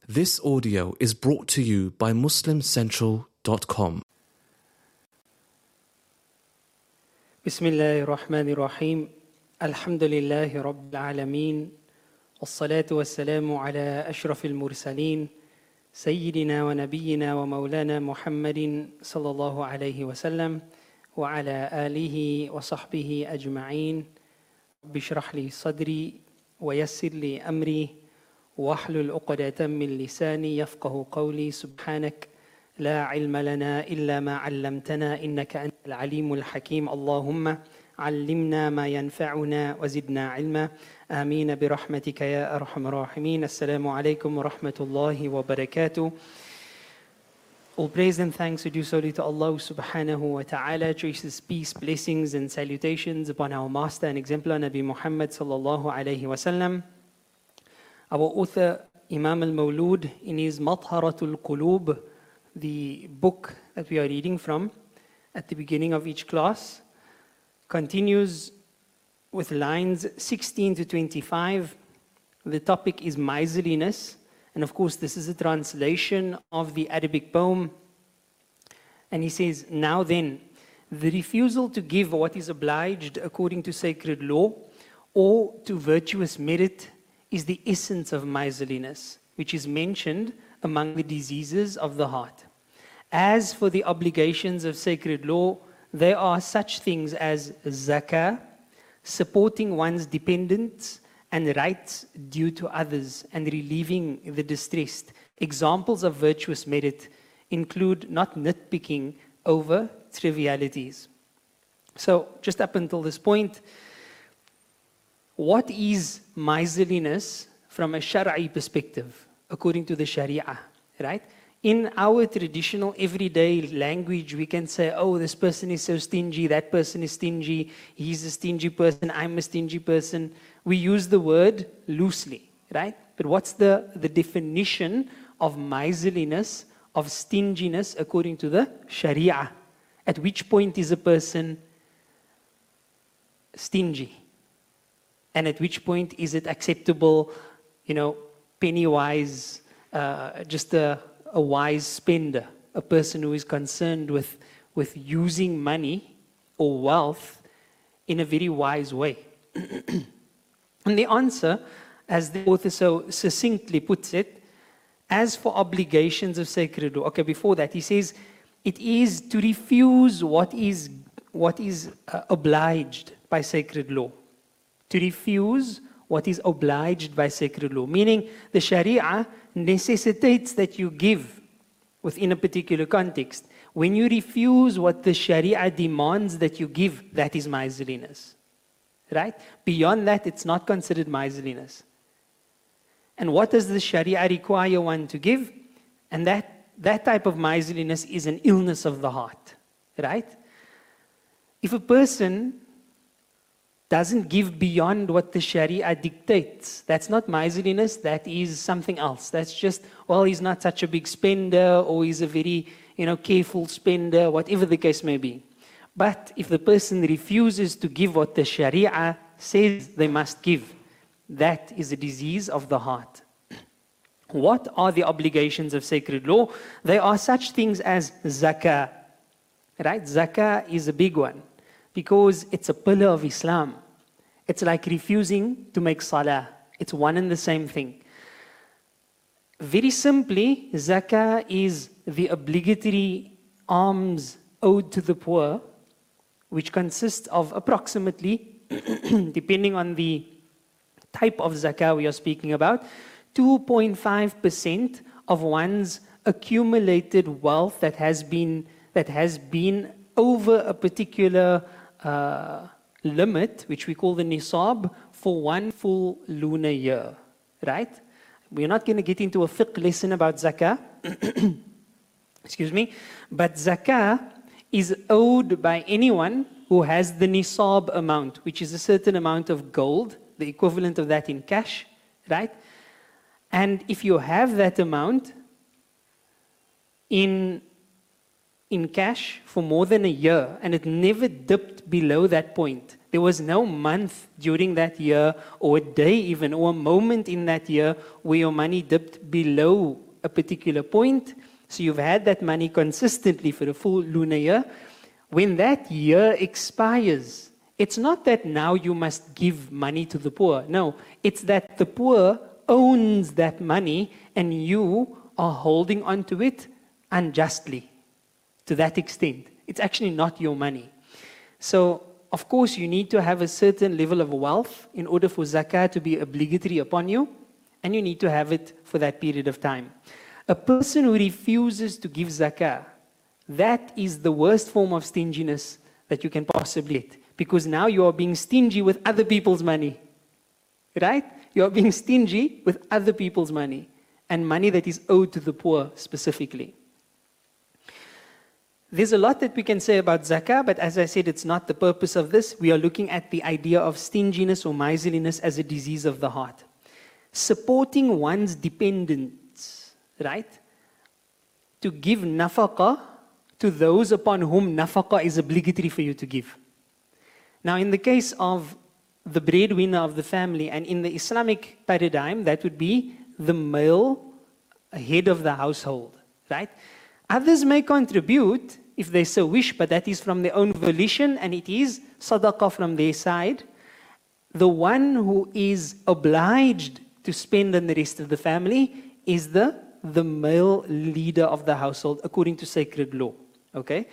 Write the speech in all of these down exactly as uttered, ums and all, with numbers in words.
This audio is brought to you by muslim central dot com. Bismillahir Rahmanir Rahim. Alhamdulillahi Rabbil Alameen. Wassalatu wassalamu ala ashrafil mursaleen. Sayyidina wa nabiyyina wa maulana Muhammadin sallallahu alayhi wa sallam. Wa ala alihi wa sahbihi ajma'een. Rabbi shrah li sadri wa yassir li amri. واحلل عقدة من لساني يفقه قولي سبحانك لا علم لنا إلا ما علمتنا إنك أنت العليم الحكيم اللهم علمنا ما ينفعنا وزدنا علما آمين برحمتك يا أرحم الراحمين. Assalamu alaikum wa rahmatullahi wa barakatuh. All praise and thanks are due solely to Allah subhanahu wa ta'ala. Choices, peace, blessings and salutations upon our master and exemplar Nabi Muhammad sallallahu alayhi wa sallam. Our author, Imam al-Mawlud, in his Mathharatul Qulub, the book that we are reading from at the beginning of each class, continues with lines sixteen to twenty-five. The topic is miserliness. And of course, this is a translation of the Arabic poem. And he says, now then, the refusal to give what is obliged according to sacred law or to virtuous merit is the essence of miserliness, which is mentioned among the diseases of the heart. As for the obligations of sacred law, there are such things as zakah, supporting one's dependents and rights due to others, and relieving the distressed. Examples of virtuous merit include not nitpicking over trivialities. So, just up until this point, what is miserliness from a Shari'i perspective, according to the Sharia, right? In our traditional everyday language, we can say, oh, this person is so stingy, that person is stingy, he's a stingy person, I'm a stingy person. We use the word loosely, right? But what's the, the definition of miserliness, of stinginess, according to the Sharia? At which point is a person stingy? And at which point is it acceptable, you know, penny wise, uh, just a, a wise spender, a person who is concerned with, with using money or wealth in a very wise way? And the answer, as the author so succinctly puts it, as for obligations of sacred law, okay, before that he says, it is to refuse what is, what is uh, obliged by sacred law. To refuse what is obliged by sacred law. Meaning, the Sharia necessitates that you give within a particular context. When you refuse what the Sharia demands that you give, that is miserliness. Right? Beyond that, it's not considered miserliness. And what does the Sharia require one to give? And that, that type of miserliness is an illness of the heart. Right? If a person doesn't give beyond what the Sharia dictates, that's not miserliness, that is something else. That's just, well, he's not such a big spender, or he's a very, you know, careful spender, whatever the case may be. But if the person refuses to give what the Sharia says they must give, that is a disease of the heart. What are the obligations of sacred law? They are such things as zakah. Right? Zakah is a big one, because it's a pillar of Islam. It's like refusing to make salah. It's one and the same thing. Very simply, zakah is the obligatory alms owed to the poor, which consists of approximately, depending on the type of zakah we are speaking about, two point five percent of one's accumulated wealth that has been, that has been over a particular Uh, limit, which we call the nisab, for one full lunar year, right? We're not going to get into a fiqh lesson about zakah, excuse me, but zakah is owed by anyone who has the nisab amount, which is a certain amount of gold, the equivalent of that in cash, right? And if you have that amount in in cash for more than a year, and it never dipped below that point, There was no month during that year, or a day even, or a moment in that year where your money dipped below a particular point. So you've had that money consistently for a full lunar year. When that year expires, it's not that now you must give money to the poor. No, it's that the poor owns that money and you are holding on to it unjustly to that extent. It's actually not your money. So, of course, you need to have a certain level of wealth in order for zakah to be obligatory upon you, and you need to have it for that period of time. A person who refuses to give zakah, that is the worst form of stinginess that you can possibly get, because now you are being stingy with other people's money, right? You are being stingy with other people's money, and money that is owed to the poor specifically. There's a lot that we can say about zakah, but as I said, it's not the purpose of this. We are looking at the idea of stinginess or miserliness as a disease of the heart. Supporting one's dependents, right? To give nafaqah to those upon whom nafaqah is obligatory for you to give. Now, in the case of the breadwinner of the family, and in the Islamic paradigm, that would be the male head of the household, right? Others may contribute if they so wish, but that is from their own volition, and it is sadaqah from their side. The one who is obliged to spend on the rest of the family is the, the male leader of the household, according to sacred law. Okay?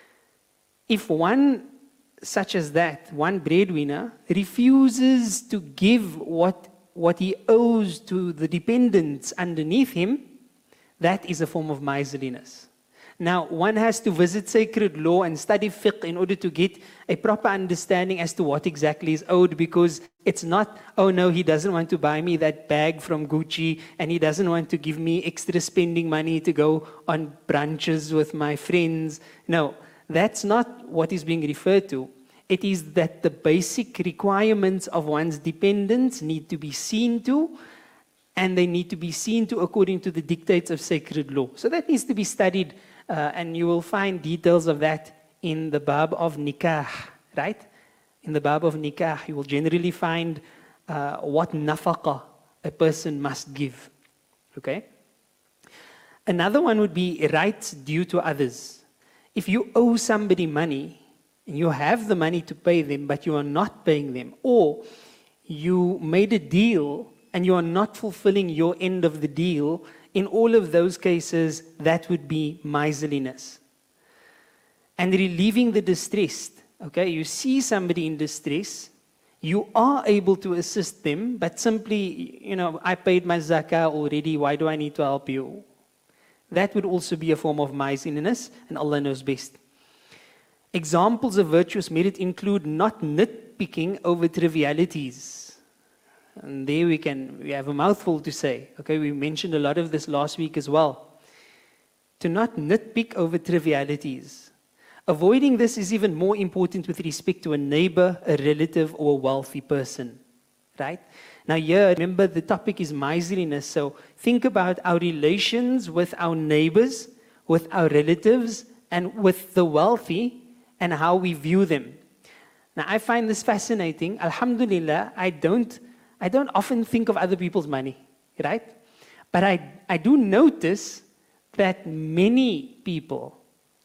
If one such as that, one breadwinner, refuses to give what, what he owes to the dependents underneath him, that is a form of miserliness. Now, one has to visit sacred law and study fiqh in order to get a proper understanding as to what exactly is owed, because it's not, oh no, he doesn't want to buy me that bag from Gucci, and he doesn't want to give me extra spending money to go on brunches with my friends. No, that's not what is being referred to. It is that the basic requirements of one's dependents need to be seen to, and they need to be seen to according to the dictates of sacred law. So that needs to be studied, uh, and you will find details of that in the bab of nikah, right? In the bab of nikah, you will generally find uh, what nafaqah a person must give, okay? Another one would be rights due to others. If you owe somebody money, and you have the money to pay them, but you are not paying them, or you made a deal and you are not fulfilling your end of the deal, in all of those cases, that would be miserliness. And relieving the distressed. Okay, you see somebody in distress, you are able to assist them, but simply, you know, I paid my zakah already, why do I need to help you? That would also be a form of miserliness, and Allah knows best. Examples of virtuous merit include not nitpicking over trivialities. And there we can, we have a mouthful to say. Okay, we mentioned a lot of this last week as well. To not nitpick over trivialities. Avoiding this is even more important with respect to a neighbor, a relative, or a wealthy person. Right? Now here, remember the topic is miserliness. So think about our relations with our neighbors, with our relatives, and with the wealthy, and how we view them. Now I find this fascinating. Alhamdulillah, I don't I don't often think of other people's money, right? But I, I do notice that many people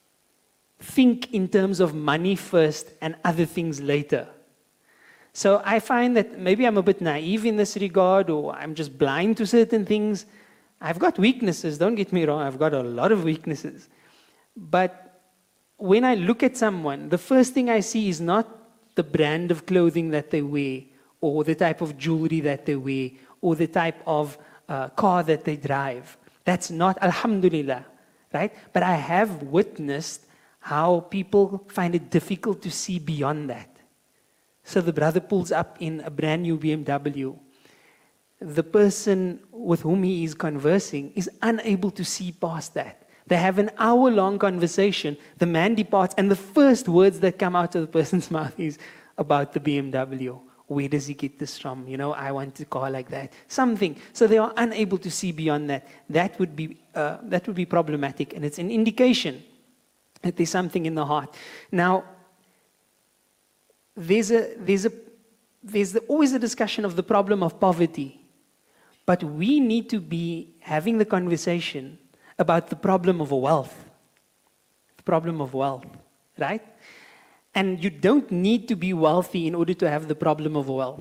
think in terms of money first and other things later. So I find that maybe I'm a bit naive in this regard, or I'm just blind to certain things. I've got weaknesses, don't get me wrong, I've got a lot of weaknesses. But when I look at someone, the first thing I see is not the brand of clothing that they wear, or the type of jewelry that they wear, or the type of uh, car that they drive. That's not, alhamdulillah, right? But I have witnessed how people find it difficult to see beyond that. So the brother pulls up in a brand new B M W. The person with whom he is conversing is unable to see past that. They have an hour-long conversation. The man departs, and the first words that come out of the person's mouth is about the B M W. Where does he get this from? You know, I want a car like that. Something. So they are unable to see beyond that. That would be uh, that would be problematic, and it's an indication that there's something in the heart. Now, there's, a, there's, a, there's the, always a discussion of the problem of poverty. But we need to be having the conversation about the problem of wealth. The problem of wealth, right? And you don't need to be wealthy in order to have the problem of wealth.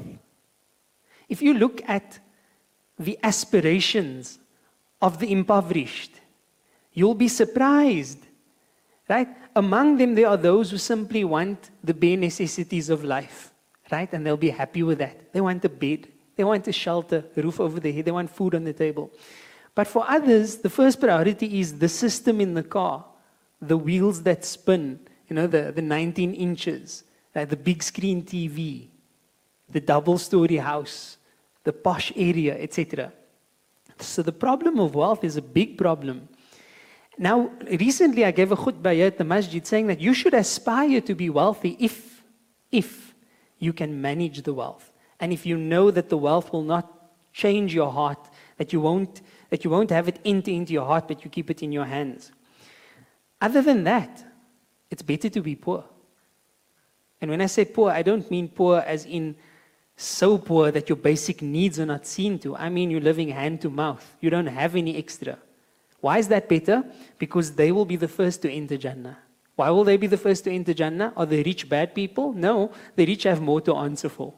If you look at the aspirations of the impoverished, you'll be surprised, right? Among them, there are those who simply want the bare necessities of life, right? And they'll be happy with that. They want a bed, they want a shelter, a roof over their head, they want food on the table. But for others, the first priority is the system in the car, the wheels that spin, you know, the, the nineteen inches, right? The big screen T V, the double-story house, the posh area, et cetera. So the problem of wealth is a big problem. Now, recently I gave a khutbah here at the masjid saying that you should aspire to be wealthy if, if you can manage the wealth. And if you know that the wealth will not change your heart, that you won't, that you won't have it enter into your heart, but you keep it in your hands. Other than that, it's better to be poor. And when I say poor, I don't mean poor as in so poor that your basic needs are not seen to. I mean you're living hand to mouth. You don't have any extra. Why is that better? Because they will be the first to enter Jannah. Why will they be the first to enter Jannah? Are the rich bad people? No, the rich have more to answer for.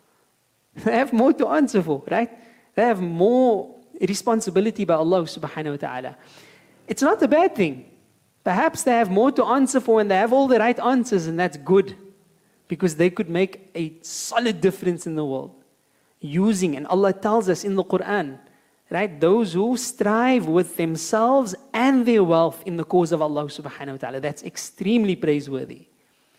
They have more to answer for, right? They have more responsibility by Allah subhanahu wa ta'ala. It's not a bad thing. Perhaps they have more to answer for and they have all the right answers, and that's good. Because they could make a solid difference in the world. Using, and Allah tells us in the Quran, right? Those who strive with themselves and their wealth in the cause of Allah subhanahu wa ta'ala. That's extremely praiseworthy.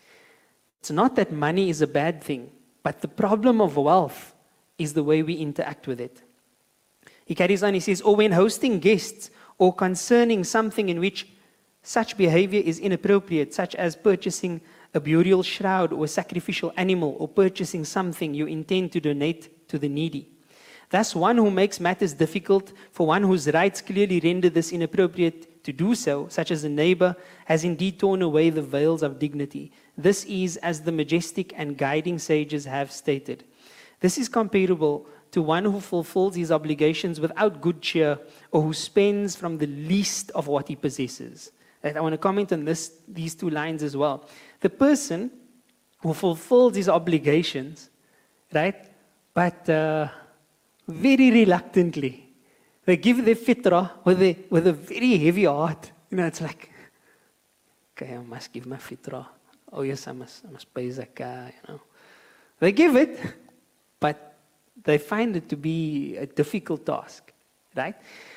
It's not that money is a bad thing, but the problem of wealth is the way we interact with it. He carries on, he says, or when hosting guests or concerning something in which such behavior is inappropriate, such as purchasing a burial shroud or a sacrificial animal, or purchasing something you intend to donate to the needy. Thus, one who makes matters difficult for one whose rights clearly render this inappropriate to do so, such as a neighbor, has indeed torn away the veils of dignity. This is as the majestic and guiding sages have stated. This is comparable to one who fulfills his obligations without good cheer, or who spends from the least of what he possesses. I want to comment on this, these two lines as well. The person who fulfills his obligations, right, but uh, very reluctantly, they give their fitrah with a, with a very heavy heart. You know, it's like, okay, I must give my fitrah. Oh yes, I must, I must pay zakah, you know. They give it, but they find it to be a difficult task, right?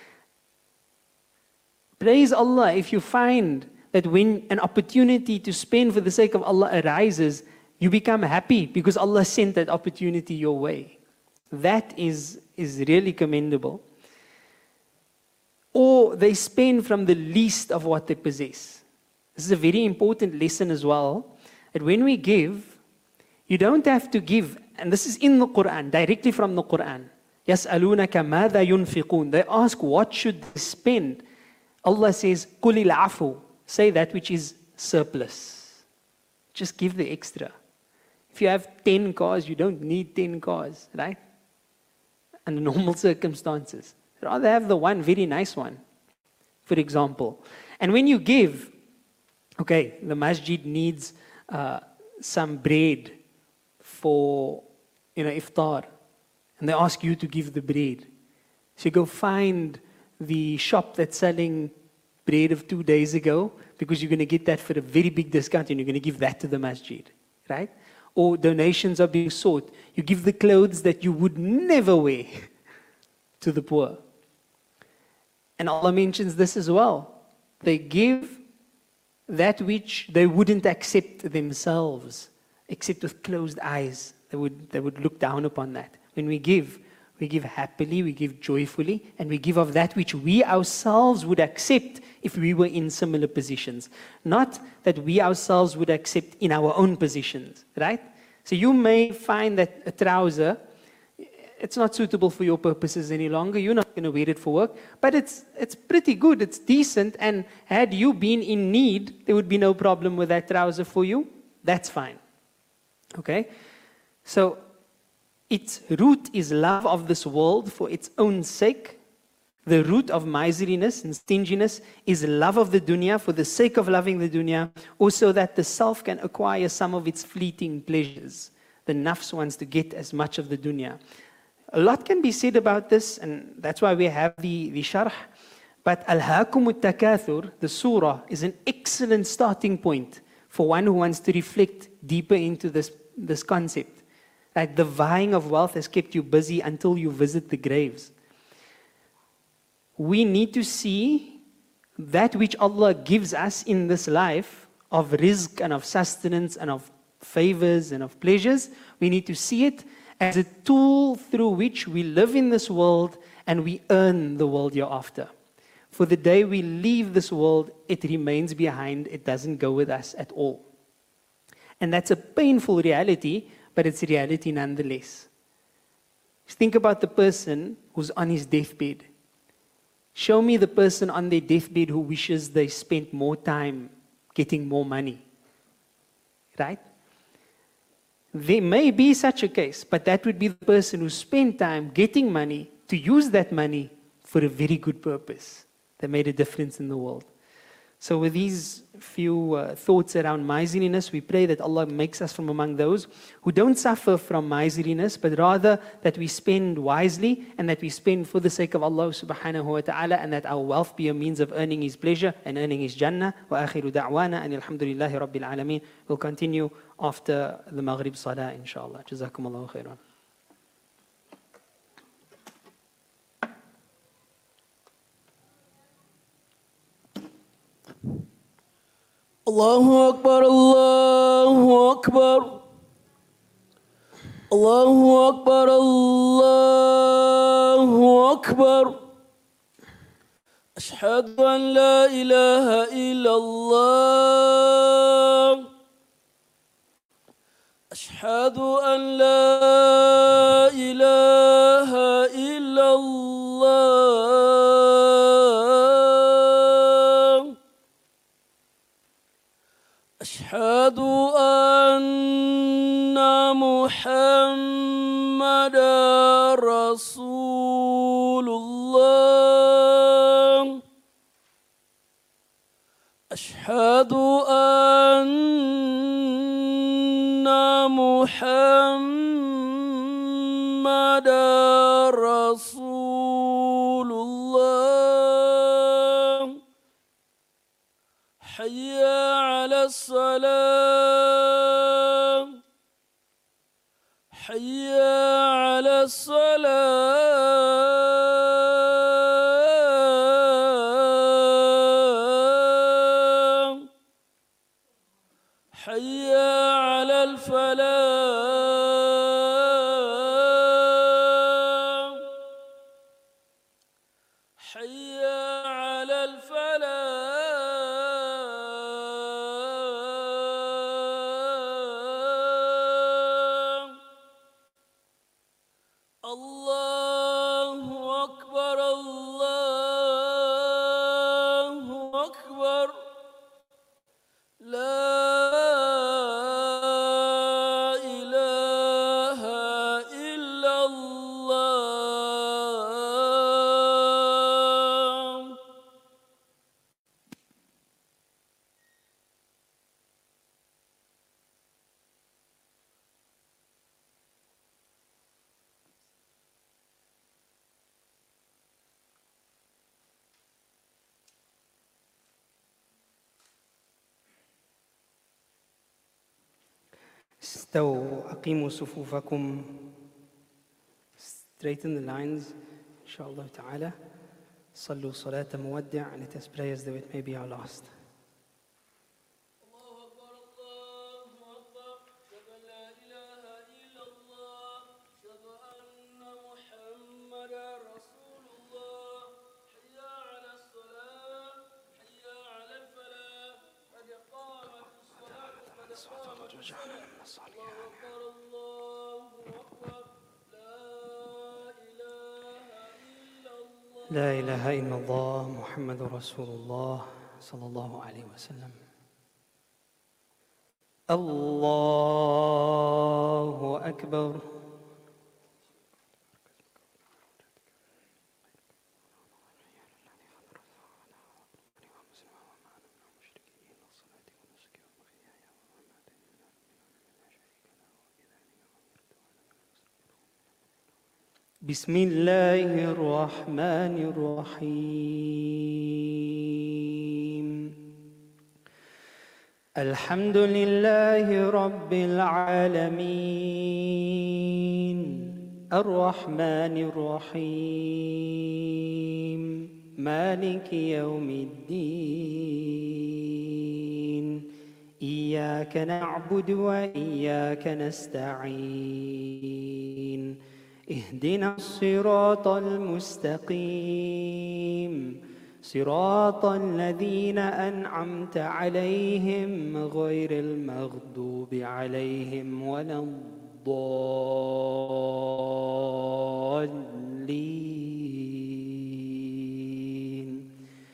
Praise Allah if you find that when an opportunity to spend for the sake of Allah arises, you become happy because Allah sent that opportunity your way. That is, is really commendable. Or they spend from the least of what they possess. This is a very important lesson as well, that when we give, you don't have to give, and this is in the Quran, directly from the Quran. يَسْأَلُونَكَ مَاذَا يُنْفِقُونَ. They ask, what should they spend? Allah says, قُلِ الْعَفُوا. Say that which is surplus. Just give the extra. If you have ten cars, you don't need ten cars, right? Under normal circumstances. Rather have the one very nice one, for example. And when you give, okay, the masjid needs uh, some bread for, you know, iftar. And they ask you to give the bread. So you go find the shop that's selling bread of two days ago, because you're going to get that for a very big discount and you're going to give that to the masjid, right? Or donations are being sought. You give the clothes that you would never wear to the poor. And Allah mentions this as well. They give that which they wouldn't accept themselves, except with closed eyes. They would, they would look down upon that. When we give, we give happily, we give joyfully, and we give of that which we ourselves would accept if we were in similar positions. Not that we ourselves would accept in our own positions, right? So you may find that a trouser, it's not suitable for your purposes any longer. You're not going to wear it for work, but it's, it's pretty good, it's decent, and had you been in need, there would be no problem with that trouser for you. That's fine. Okay? So, its root is love of this world for its own sake. The root of miserliness and stinginess is love of the dunya for the sake of loving the dunya, also that the self can acquire some of its fleeting pleasures. The nafs wants to get as much of the dunya. A lot can be said about this, and that's why we have the, the sharh. But Alhaakum Takathur, the surah, is an excellent starting point for one who wants to reflect deeper into this, this concept. Like the vying of wealth has kept you busy until you visit the graves. We need to see that which Allah gives us in this life of rizq and of sustenance and of favors and of pleasures. We need to see it as a tool through which we live in this world and we earn the world hereafter. For the day we leave this world, it remains behind. It doesn't go with us at all. And that's a painful reality, but it's a reality nonetheless. Think about the person who's on his deathbed. Show me the person on their deathbed who wishes they spent more time getting more money. Right? There may be such a case, but that would be the person who spent time getting money to use that money for a very good purpose that made a difference in the world. So with these few uh, thoughts around miserliness, we pray that Allah makes us from among those who don't suffer from miserliness, but rather that we spend wisely and that we spend for the sake of Allah subhanahu wa ta'ala, and that our wealth be a means of earning His pleasure and earning His Jannah. Wa akhiru da'wana and alhamdulillahi rabbil alameen. We'll continue after the Maghrib Salah, inshallah. Jazakumullahu khairan. Allahu Akbar, Allahu Akbar, Allahu Akbar, Allahu Akbar. Ashhadu an la ilaha illallah. Ashhadu an la ilaha illallah. أشهد أن محمدا رسول الله. أشهد أن محمدا رسول الله. حي على الصلاة، حي على الصلاة، حي على الفلاح، حي على الفلاح. استووا أقيموا صفوفكم. Straighten the lines, inshallah ta'ala. صلوا صلاة مودع, and let us pray as though it may be our last. لا إله إلا الله محمد رسول الله صلى الله عليه وسلم. الله أكبر. بسم الله الرحمن الرحيم. الحمد لله رب العالمين الرحمن الرحيم مالك يوم الدين إياك نعبد وإياك نستعين اهدنا الصراط المستقيم صراط الذين أنعمت عليهم غير المغضوب عليهم ولا الضالين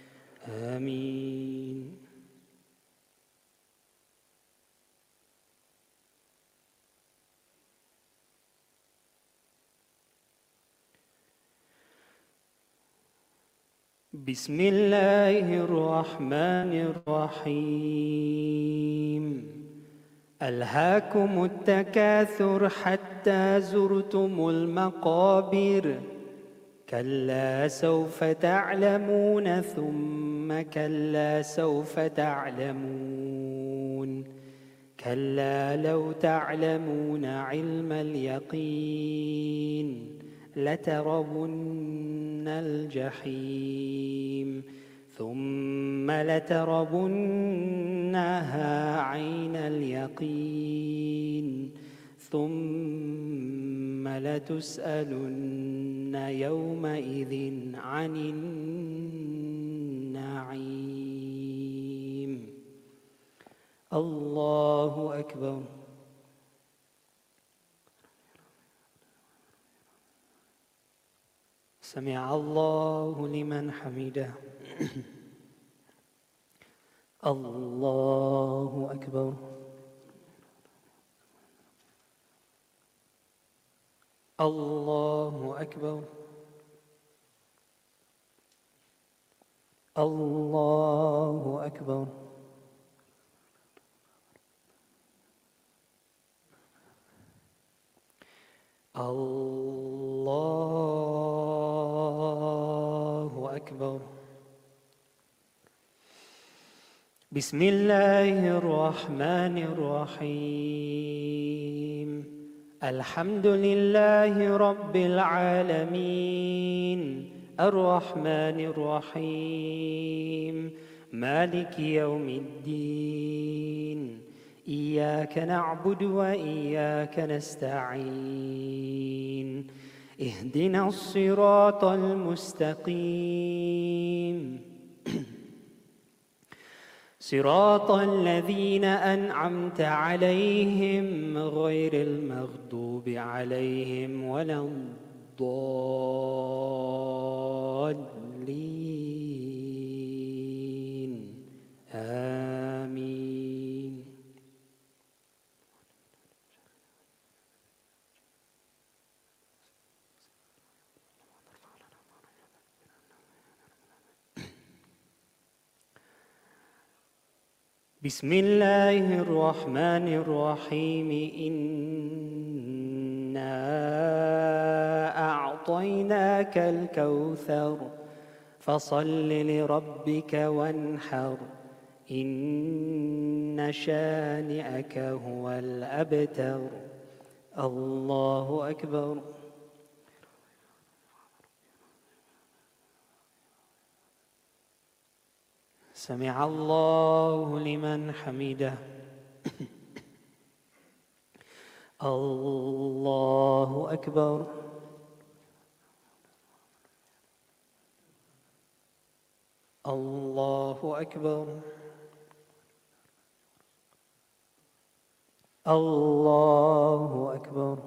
آمين. بسم الله الرحمن الرحيم. ألهاكم التكاثر حتى زرتم المقابر كلا سوف تعلمون ثم كلا سوف تعلمون كلا لو تعلمون علم اليقين لترون الجحيم ثم لترونها عين اليقين ثم لتسألن يومئذ عن النعيم. الله أكبر. سمع الله لمن حمده. الله أكبر. الله أكبر. الله أكبر. الله أكبر. بسم الله الرحمن الرحيم. الحمد لله رب العالمين الرحمن الرحيم مالك يوم الدين إياك نعبد وإياك نستعين اهدنا الصراط المستقيم صراط الذين أنعمت عليهم غير المغضوب عليهم ولا الضالين آمين. بسم الله الرحمن الرحيم. إنا أعطيناك الكوثر فصل لربك وانحر إن شانئك هو الأبتر. الله أكبر. سمع الله لمن حمده. الله أكبر. الله أكبر. الله أكبر.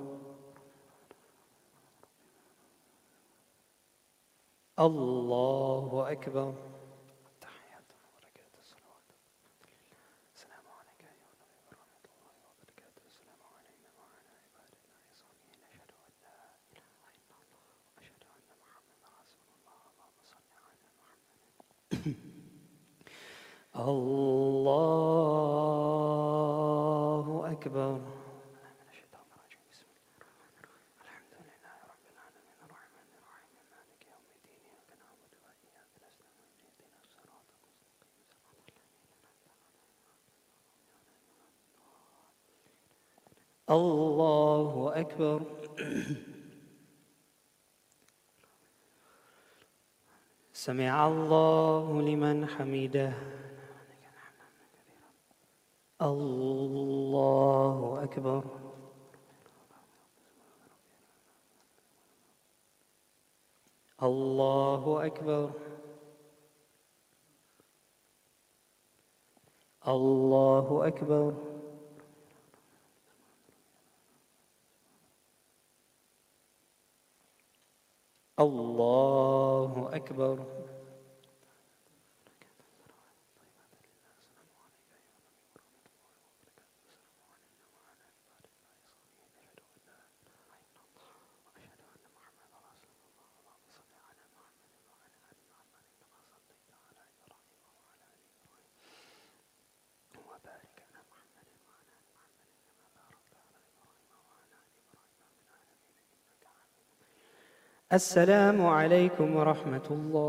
الله أكبر. الله أكبر. الله أكبر. سمع الله لمن حمده. الله أكبر. الله أكبر. الله أكبر. الله أكبر. السلام عليكم ورحمة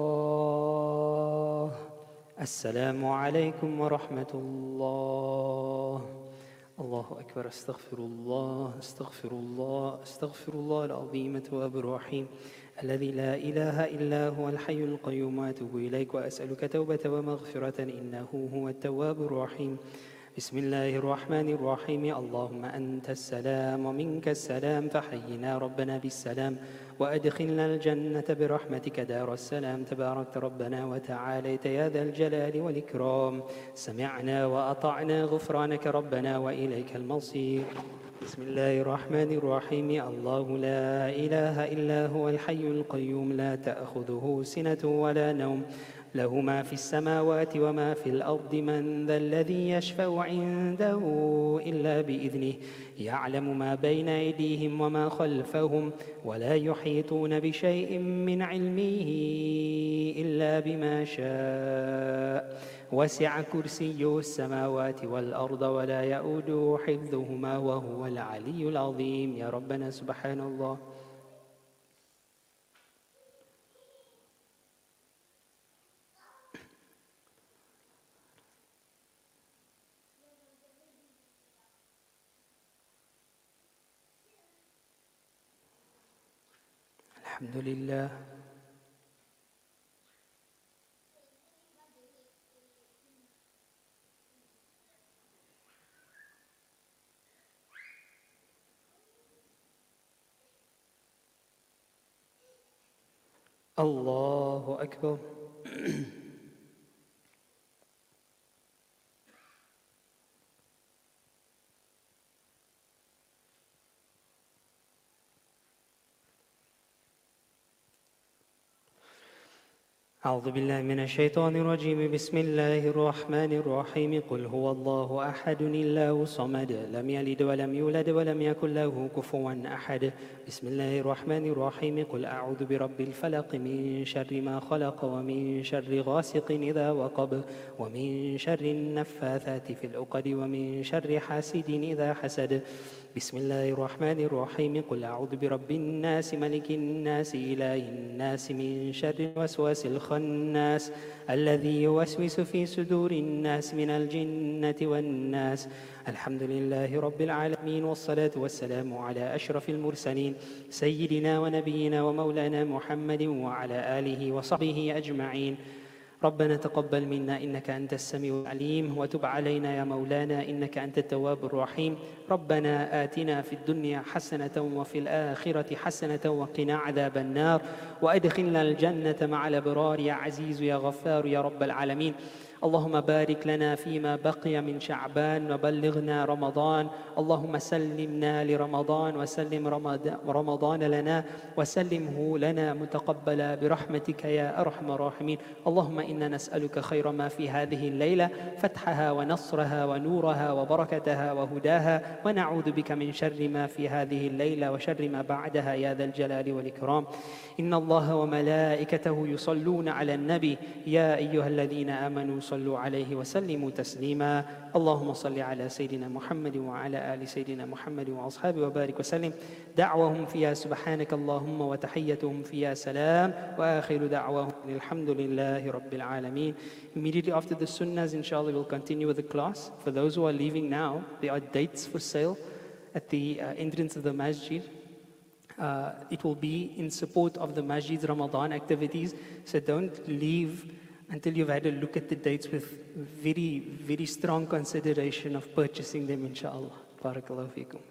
الله. السلام عليكم ورحمة الله. الله أكبر. استغفر الله استغفر الله استغفر الله العظيم التواب الرحيم الذي لا إله إلا هو الحي القيوم وأتوب إليك وأسألك توبة ومغفرة إنه هو التواب الرحيم. بسم الله الرحمن الرحيم. اللهم أنت السلام ومنك السلام فحينا ربنا بالسلام وأدخلنا الجنة برحمتك دار السلام. تباركت ربنا وتعاليت يا ذا الجلال والإكرام. سمعنا وأطعنا غفرانك ربنا وإليك المصير. بسم الله الرحمن الرحيم. الله لا إله إلا هو الحي القيوم لا تأخذه سنة ولا نوم له ما في السماوات وما في الأرض. من ذا الذي يشفع عنده إلا بإذنه يعلم ما بين أيديهم وما خلفهم ولا يحيطون بشيء من علمه إلا بما شاء. وسع كرسيه السماوات والأرض ولا يؤوده حفظهما وهو العلي العظيم. يا ربنا سبحان الله. الحمد لله. الله أكبر. أعوذ بالله من الشيطان الرجيم. بسم الله الرحمن الرحيم. قل هو الله أحد الله الصمد لم يلد ولم يولد ولم يكن له كفوا أحد. بسم الله الرحمن الرحيم. قل أعوذ برب الفلق من شر ما خلق ومن شر غاسق إذا وقب ومن شر النفاثات في العقد ومن شر حاسد إذا حسد. بسم الله الرحمن الرحيم. قل أعوذ برب الناس ملك الناس إله الناس من شر الوسواس الخناس الذي يوسوس في صدور الناس من الجنة والناس. الحمد لله رب العالمين والصلاة والسلام على أشرف المرسلين سيدنا ونبينا ومولانا محمد وعلى آله وصحبه أجمعين. ربنا تقبل منا إنك أنت السميع العليم وتب علينا يا مولانا إنك أنت التواب الرحيم. ربنا آتنا في الدنيا حسنة وفي الآخرة حسنة وقنا عذاب النار وأدخلنا الجنة مع الأبرار يا عزيز يا غفار يا رب العالمين. اللهم بارك لنا فيما بقي من شعبان وبلغنا رمضان. اللهم سلمنا لرمضان وسلم رمضان لنا وسلمه لنا متقبلا برحمتك يا أرحم الراحمين. اللهم إنا نسألك خير ما في هذه الليلة فتحها ونصرها ونورها وبركتها وهداها ونعوذ بك من شر ما في هذه الليلة وشر ما بعدها يا ذا الجلال والإكرام. إن الله وملائكته يصلون على النبي يا أيها الذين آمنوا صلوا عليه وسلموا تسليما اللهم صل على سيدنا محمد وعلى آل سيدنا محمد وأصحابه وبارك وسلم دعوهم فيها سبحانك اللهم وتحيتهم فيها سلام وآخر دعوهم الحمد لله رب العالمين. Immediately after the sunnahs, inshallah, we'll continue with the class. For those who are leaving now, there are dates for sale at the uh, entrance of the masjid. Uh, it will be in support of the masjid's Ramadan activities. So don't leave until you've had a look at the dates with very, very strong consideration of purchasing them, inshallah. Barakallahu feekum.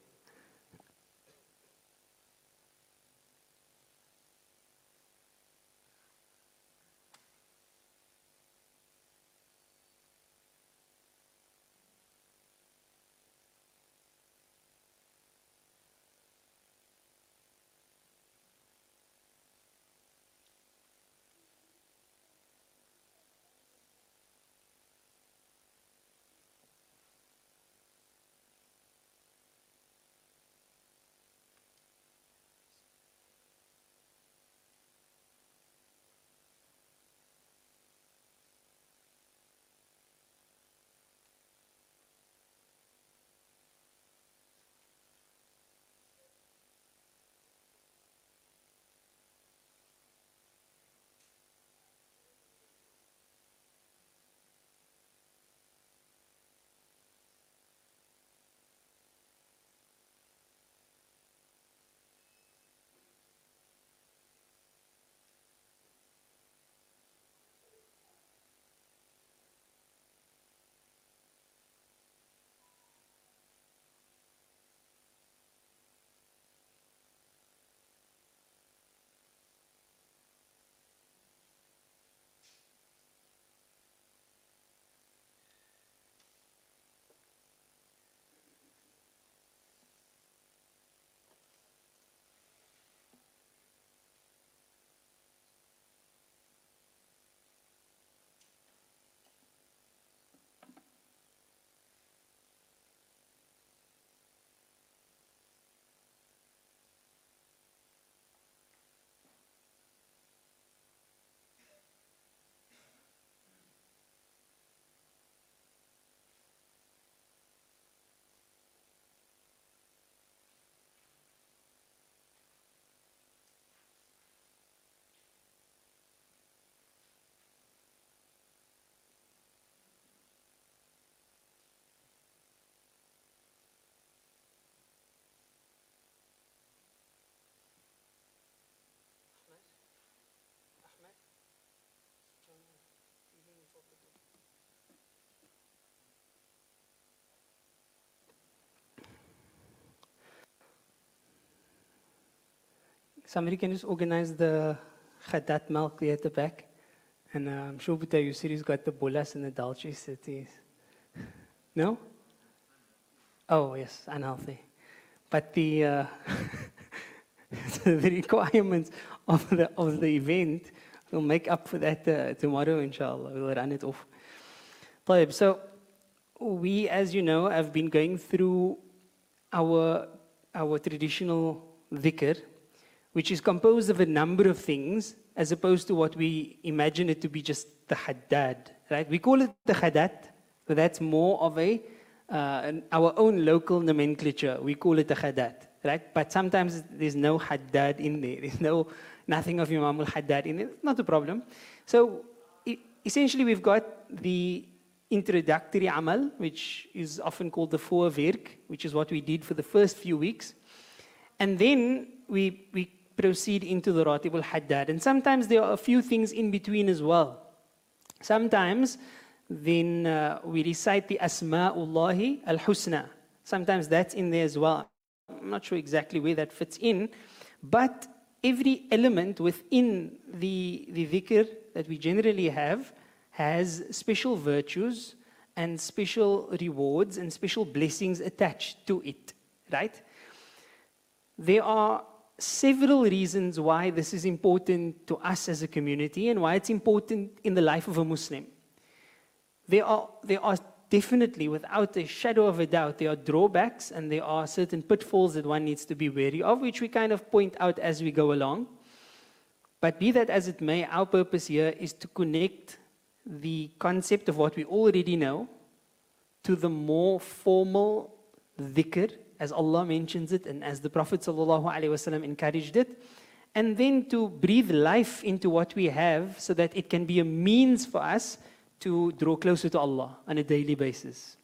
Somebody can just organize the khadat milk there at the back. And uh, I'm sure Buta Yusiri's got the bolas and the dalchis that is. No? Oh, yes, unhealthy. But the, uh, the requirements of the, of the event will make up for that uh, tomorrow, inshallah. We'll run it off. So, we, as you know, have been going through our, our traditional dhikr, which is composed of a number of things, as opposed to what we imagine it to be just the haddad, right? We call it the khadat, but that's more of a, uh, an, our own local nomenclature. We call it the khadat, right? But sometimes there's no haddad in there. There's no, nothing of Imam al-Haddad in there. Not a problem. So, e essentially we've got the introductory amal, which is often called the voorwerk, which is what we did for the first few weeks. And then we, we proceed into the Ratib al-Haddad. And sometimes there are a few things in between as well. Sometimes then uh, we recite the Asma'ullahi al-Husna. Sometimes that's in there as well. I'm not sure exactly where that fits in, but every element within the, the dhikr that we generally have has special virtues and special rewards and special blessings attached to it, right? There are several reasons why this is important to us as a community and why it's important in the life of a Muslim. There are, there are definitely, without a shadow of a doubt, there are drawbacks and there are certain pitfalls that one needs to be wary of, which we kind of point out as we go along. But be that as it may, our purpose here is to connect the concept of what we already know to the more formal dhikr, as Allah mentions it and as the Prophet ﷺ encouraged it, and then to breathe life into what we have so that it can be a means for us to draw closer to Allah on a daily basis.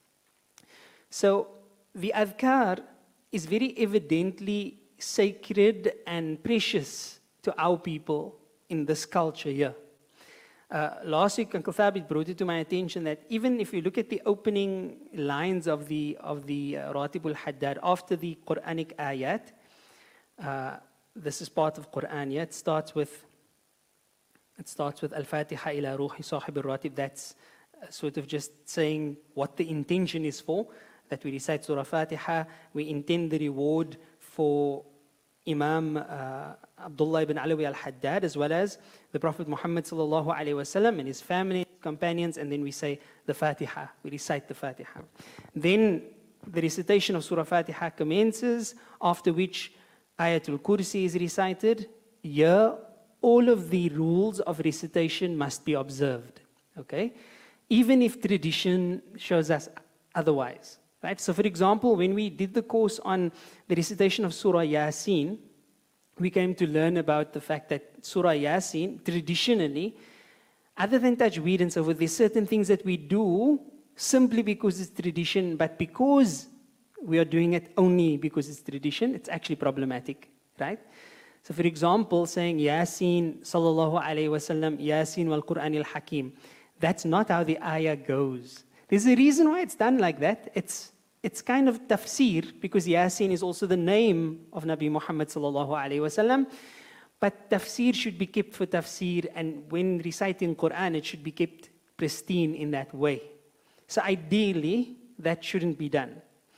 So the adhkar is very evidently sacred and precious to our people in this culture here. Uh, last week, Uncle Thabit brought it to my attention that even if you look at the opening lines of the of the uh, Ratib al-Haddad after the Quranic ayat, uh, this is part of Quran. Yeah? It starts with it starts with Al-Fatiha ila Ruhi Sahib al-Ratib. That's uh, sort of just saying what the intention is for. That we recite Surah Fatiha, we intend the reward for Imam uh, Abdullah ibn Alawi al-Haddad, as well as the Prophet Muhammad sallallahu alaihi wasallam and his family, companions, and then we say the Fatiha. We recite the Fatiha. Then the recitation of Surah Fatiha commences, after which Ayatul Kursi is recited. Here, all of the rules of recitation must be observed. Okay, even if tradition shows us otherwise. Right? So, for example, when we did the course on the recitation of Surah Yasin, we came to learn about the fact that Surah Yasin, traditionally, other than tajweed and so forth, there's certain things that we do simply because it's tradition, but because we are doing it only because it's tradition, it's actually problematic, right? So, for example, saying Yasin, sallallahu alayhi wasallam, Yasin wal Quran al Hakim, that's not how the ayah goes. There's a reason why it's done like that. It's It's kind of tafsir, because Yasin is also the name of Nabi Muhammad sallallahu alaihi wasallam. But tafsir should be kept for tafsir, and when reciting Quran, it should be kept pristine in that way. So ideally, that shouldn't be done.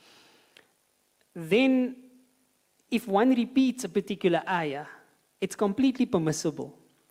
Then, if one repeats a particular ayah, it's completely permissible.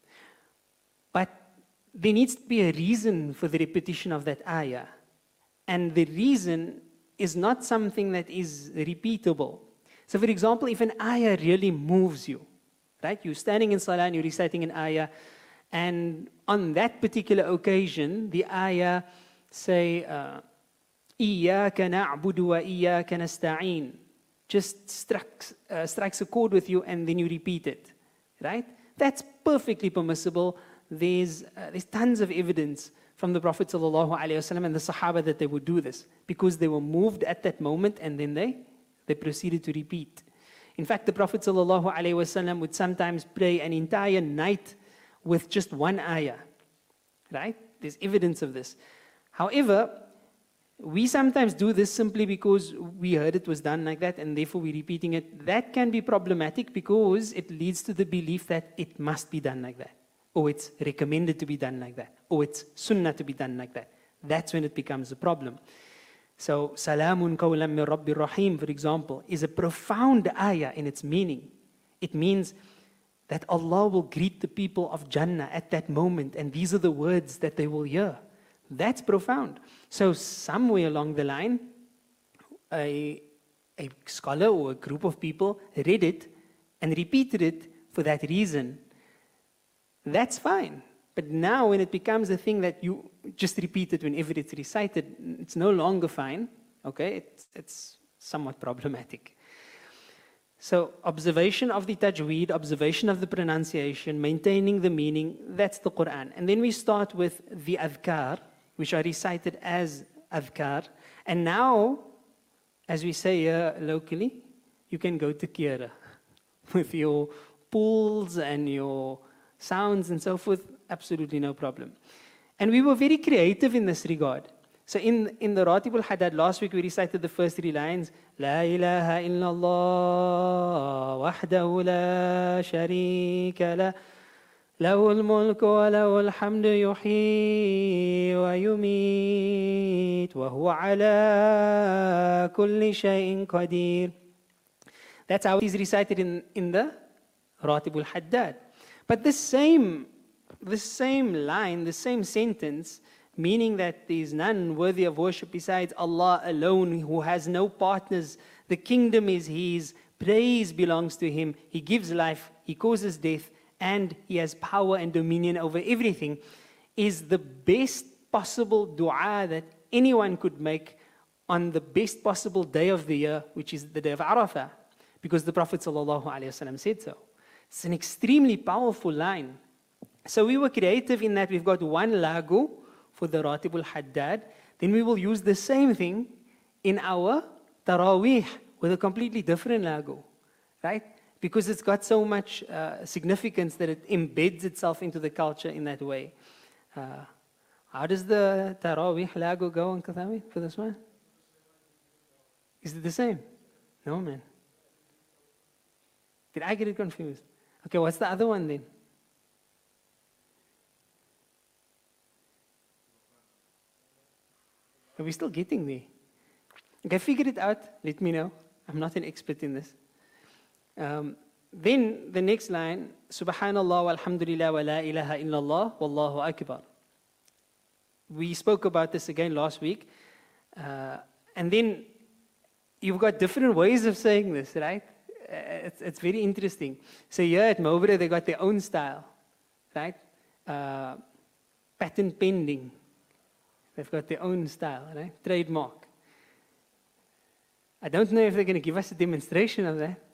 But there needs to be a reason for the repetition of that ayah. And the reason is not something that is repeatable. So for example, if an ayah really moves you, right? You're standing in salah and you're reciting an ayah, and on that particular occasion, the ayah say, إِيَّاكَ نَعْبُدُ وَإِيَّاكَ نَسْتَعِينَ, just strikes, uh, strikes a chord with you, and then you repeat it, right? That's perfectly permissible. There's, uh, there's tons of evidence from the Prophet ﷺ and the Sahaba that they would do this, because they were moved at that moment and then they, they proceeded to repeat. In fact, the Prophet ﷺ would sometimes pray an entire night with just one ayah, right? There's evidence of this. However, we sometimes do this simply because we heard it was done like that and therefore we're repeating it. That can be problematic because it leads to the belief that it must be done like that, or it's recommended to be done like that, or it's sunnah to be done like that. That's when it becomes a problem. So, Salamun qawlan min Rabbir Rahim, for example, is a profound ayah in its meaning. It means that Allah will greet the people of Jannah at that moment, and these are the words that they will hear. That's profound. So, somewhere along the line, a, a scholar or a group of people read it and repeated it for that reason. That's fine. But now when it becomes a thing that you just repeat it whenever it's recited, it's no longer fine. Okay, it's, it's somewhat problematic. So observation of the tajweed, observation of the pronunciation, maintaining the meaning, that's the Quran. And then we start with the adhkar, which are recited as adhkar. And now, as we say here locally, you can go to Kira with your pools and your sounds and so forth, absolutely no problem. And we were very creative in this regard. So in, in the Ratib al-Haddad, last week we recited the first three lines, La ilaha illallah, wahdahu la sharika la, lahu al-mulku wa lahu al-hamdu yuhyi wa yumit, wa huwa ala kulli shay'in qadir. That's how it is recited in, in the Ratib al-Haddad. But this same, this same line, the same sentence, meaning that there is none worthy of worship besides Allah alone, who has no partners, the kingdom is His, praise belongs to Him, He gives life, He causes death, and He has power and dominion over everything. is the best possible dua that anyone could make on the best possible day of the year, which is the day of Arafah, because the Prophet ﷺ said so. It's an extremely powerful line. So we were creative in that we've got one lagu for the Ratibul Haddad, then we will use the same thing in our Taraweeh with a completely different lagu, right? Because it's got so much uh, significance that it embeds itself into the culture in that way. Uh, how does the Taraweeh lagu go, Uncle Thami, for this one? Is it the same? No, man. Did I get it confused? Okay, what's the other one then? Are we still getting there? Okay, figure it out. Let me know. I'm not an expert in this. Um, then the next line, Subhanallah walhamdulillah wa la ilaha illallah wallahu akbar. We spoke about this again last week. Uh, and then you've got different ways of saying this, right? Uh, it's, it's very interesting. So here at Mowbray, they got their own style, right? Uh, patent pending. They've got their own style, right? Trademark. I don't know if they're going to give us a demonstration of that.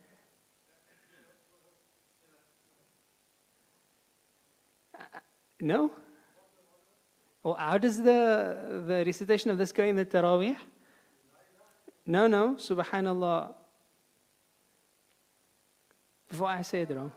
Uh, no? Or how does the, the recitation of this go in the Taraweeh? No, no. Subhanallah. Before I say it wrong.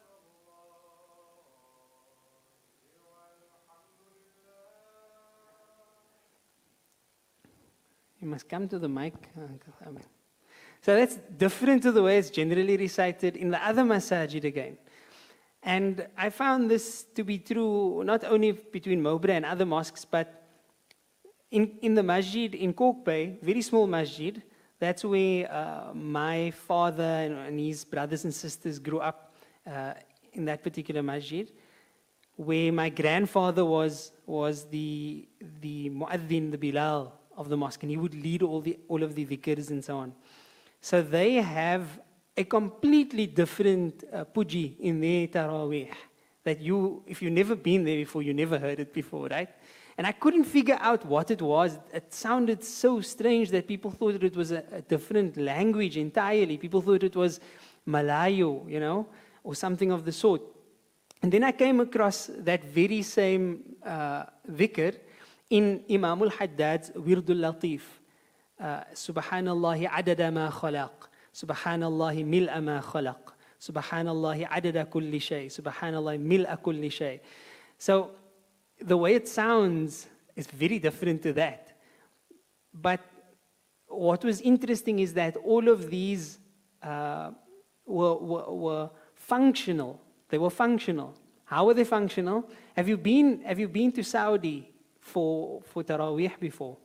You must come to the mic, Uncle Amin. So that's different to the way it's generally recited in the other masajid again. And I found this to be true not only between Mowbray and other mosques, but in, in the masjid in Cork Bay, very small masjid, that's where uh, my father and, and his brothers and sisters grew up uh, in that particular masjid, where my grandfather was, was the, the mu'adhin, the Bilal of the mosque, and he would lead all the all of the dhikrs and so on. So they have a completely different uh, puji in their Taraweeh that you, if you've never been there before, you never heard it before, right? And I couldn't figure out what it was. It sounded so strange that people thought it was a, a different language entirely. People thought it was Malayu, you know, or something of the sort. And then I came across that very same uh, dhikr in Imam al-Haddad's Wirdul Latif. Uh, Subhanallahi adada ma khalaq. Subhanallahi mil'a ma khalaq. Subhanallahi adada kulli shay. Subhanallahi mil'a kulli shay. So the way it sounds is very different to that. But what was interesting is that all of these uh, were, were, were functional. They were functional. How were they functional? Have you been, have you been to Saudi for, for Taraweeh before?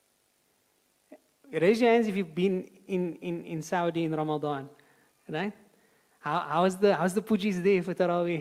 Raise your hands if you've been in, in, in Saudi in Ramadan. Right? How, how's, the, how's the pujis there for Taraweeh?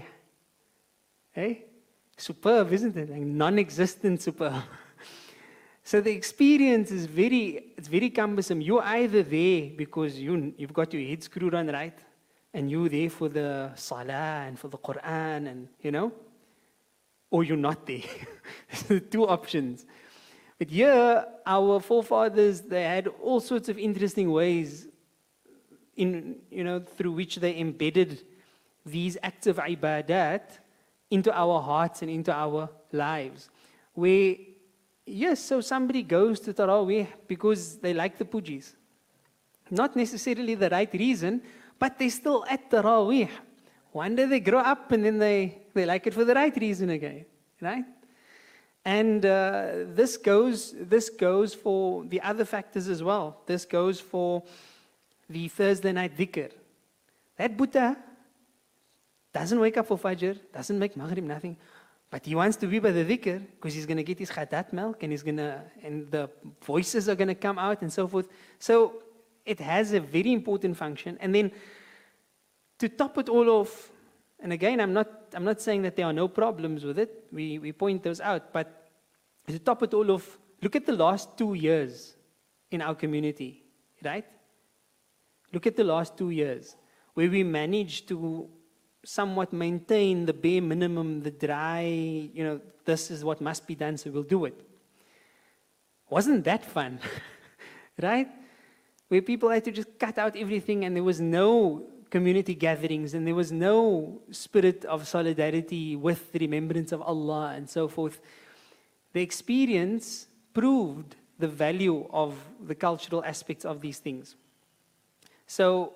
Hey? Superb, isn't it? Like non-existent superb. So the experience is very, it's very cumbersome. You're either there because you, you've got your head screwed on right, and you're there for the salah and for the Quran, and you know, or you're not there. There's two options. But here, our forefathers, they had all sorts of interesting ways in, you know, through which they embedded these acts of ibadat into our hearts and into our lives. Where, yes, so somebody goes to Taraweeh because they like the pujis. Not necessarily the right reason, but they're still at Taraweeh. One day they grow up and then they, they like it for the right reason again, right? And uh, this goes this goes for the other factors as well. This goes for the Thursday night dhikr. That Buddha doesn't wake up for Fajr, doesn't make Maghrib, nothing. But he wants to be by the dhikr because he's going to get his khatat milk and he's going to, and the voices are going to come out and so forth. So it has a very important function. And then to top it all off, and again, I'm not, I'm not saying that there are no problems with it. We, we point those out. But to top it all off, look at the last two years in our community, right? Look at the last two years where we managed to somewhat maintain the bare minimum, the dry, you know, this is what must be done, so we'll do it. Wasn't that fun? Right? Where people had to just cut out everything and there was no community gatherings and there was no spirit of solidarity with the remembrance of Allah and so forth. The experience proved the value of the cultural aspects of these things. So,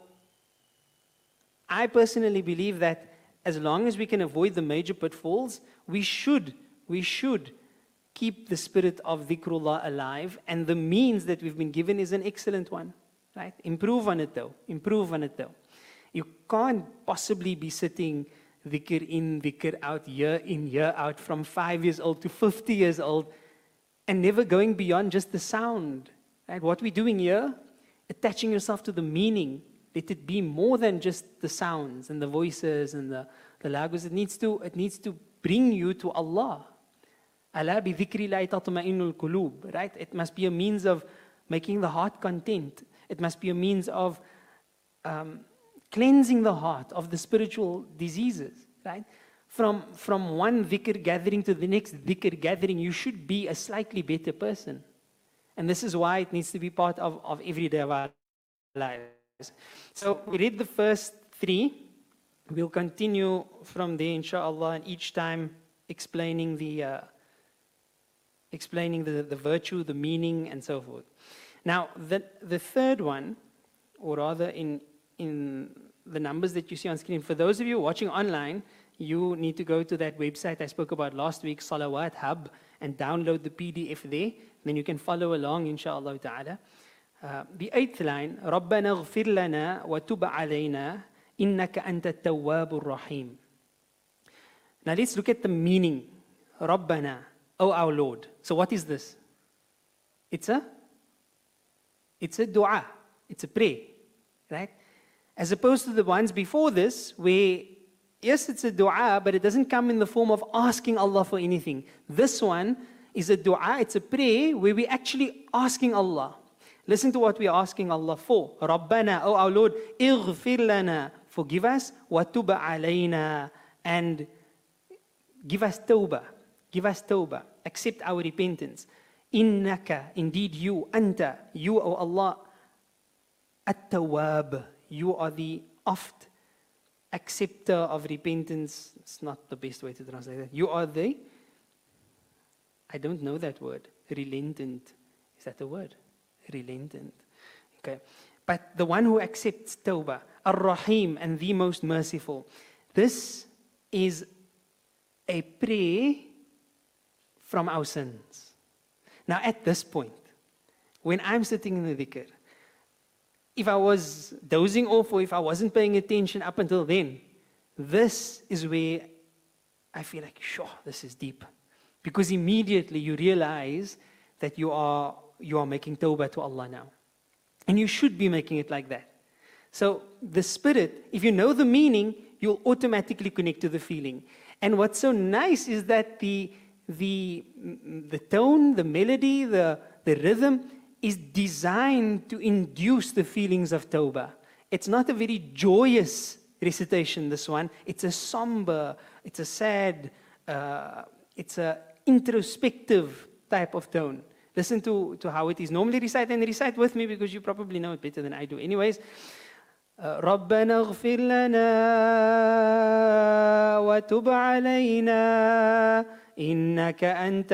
I personally believe that as long as we can avoid the major pitfalls, we should, we should keep the spirit of dhikrullah alive, and the means that we've been given is an excellent one. Right? Improve on it though. Improve on it though. You can't possibly be sitting dhikr in, dhikr out, year in, year out, from five years old to fifty years old, and never going beyond just the sound. Right? What we're doing here, attaching yourself to the meaning. Let it be more than just the sounds and the voices and the, the lagos. It needs to, it needs to bring you to Allah. Ala bi dhikrillahi tatma'innul qulub, right? It must be a means of making the heart content. It must be a means of um, cleansing the heart of the spiritual diseases, right? From, from one dhikr gathering to the next dhikr gathering, you should be a slightly better person. And this is why it needs to be part of, of every day of our lives. So we read the first three. We'll continue from there, inshallah, and each time explaining the uh, explaining the, the virtue, the meaning, and so forth. Now, the, the third one, or rather in, in the numbers that you see on screen, for those of you watching online, you need to go to that website I spoke about last week, Salawat Hub, and download the P D F there. Then you can follow along, inshallah ta'ala. Uh, the eighth line, رَبَّنَا اغْفِرْ لَنَا وَتُبْ عَلَيْنَا إِنَّكَ أَنْتَ التَّوَّابُ الرَّحِيمُ. Now let's look at the meaning. رَبَّنَا, O our Lord. So what is this? It's a, it's a dua. It's a prayer, right? As opposed to the ones before this, where, yes, it's a dua, but it doesn't come in the form of asking Allah for anything. This one is a dua, it's a prayer where we're actually asking Allah. Listen to what we are asking Allah for. Rabbana, O our Lord, ighfir lana, forgive us, wa tuba alayna, and give us tawbah. Give us tawbah. Accept our repentance. Innaka, indeed you, anta, you, O Allah, at-tawwab, you are the oft acceptor of repentance. It's not the best way to translate that. You are the, I don't know that word, relentant. Is that the word? Relentant. Okay. But the one who accepts tawbah, ar-Rahim, and the most merciful. This is a prayer from our sins. Now at this point, when I'm sitting in the dhikr, if I was dozing off or if I wasn't paying attention up until then, this is where I feel like, sure, this is deep. Because immediately you realize that you are you are making tawbah to Allah now. And you should be making it like that. So the spirit, if you know the meaning, you'll automatically connect to the feeling. And what's so nice is that the the the tone, the melody, the, the rhythm is designed to induce the feelings of tawbah. It's not a very joyous recitation, this one. It's a somber, it's a sad, uh, it's a introspective type of tone. Listen to, to how it is normally recited, and recite with me because you probably know it better than I do. Anyways, رَبَّنَا اغْفِرْ لَنَا وَتُبْ عَلَيْنَا إِنَّكَ أَنْتَ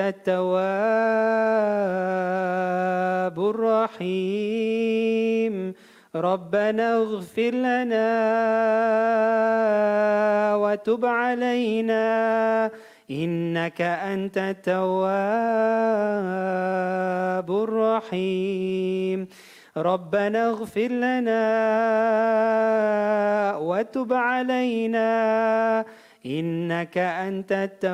التَّوَّابُ الرَّحِيمُ رَبَّنَا اغْفِرْ لَنَا وَتُبْ عَلَيْنَا إِنَّكَ أَنْتَ التَّوَّابُ الرَّحِيمُ رَبَّنَا اغْفِرْ لَنَا وَتُبْ عَلَيْنَا إِنَّكَ أَنْتَ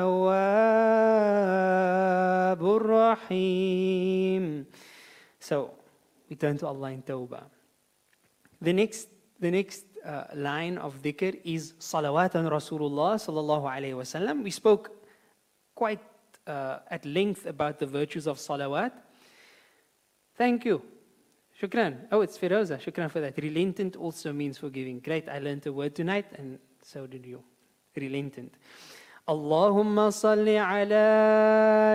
التَّوَّابُ الرَّحِيمُ. So, we turn to Allah in tawbah. The next, the next uh, line of dhikr is salawat on Rasulullah sallallahu alayhi wa sallam. We spoke quite uh, at length about the virtues of salawat. Thank you. Shukran. Oh, it's Firoza. Shukran for that. Relentant also means forgiving. Great. I learned a word tonight, and so did you. relentant. Allahumma salli ala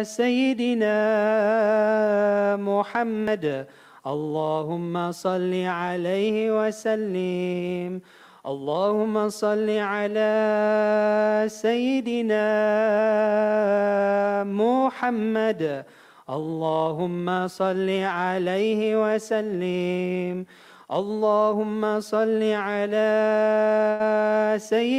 Sayyidina Muhammad. Allahumma salli alayhi wa sallim. Allahumma salli ala Sayyidina Muhammad. Allahumma salli alayhi wa sallim. Allahumma salli ala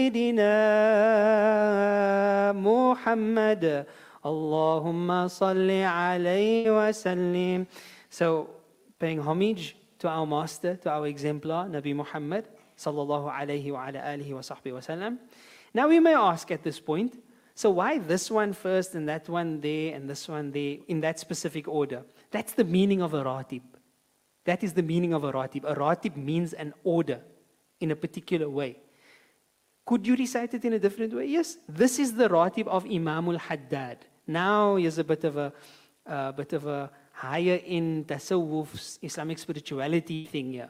Sayyidina Muhammad. Allahumma salli alayhi wa sallim. So, paying homage to our master, to our exemplar, Nabi Muhammad, sallallahu alayhi wa ala alihi wa sahbihi wa sallam. Now we may ask at this point, so why this one first and that one there and this one there in that specific order? That's the meaning of a ratib. That is the meaning of a ratib. A ratib means an order in a particular way. Could you recite it in a different way? Yes. This is the ratib of Imam al-Haddad. Now here's a bit of a, uh, bit of a higher in tasawwuf, Islamic spirituality thing here.